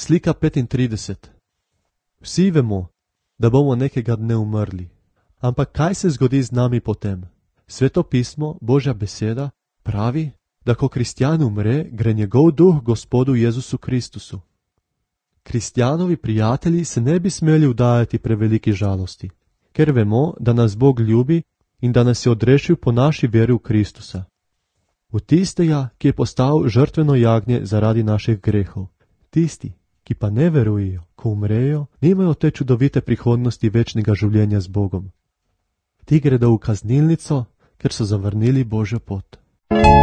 Slika 35. Vsi vemo, da bomo nekega dne umrli. Ampak kaj se zgodi z nami potem? Sveto pismo, Božja beseda, pravi, da ko kristjan umre, gre njegov duh Gospodu Jezusu Kristusu. Kristjanovi prijatelji se ne bi smeli vdajati preveliki žalosti, ker vemo, da nas Bog ljubi in da nas je odrešil po naši veri v Kristusa. V tistega, ki je postal žrtveno jagnje zaradi naših grehov. Tisti, ki pa ne verujejo, ko umrejo, nimajo te čudovite prihodnosti večnega življenja z Bogom. Ti gredo v kaznilnico, ker so zavrnili Božjo pot.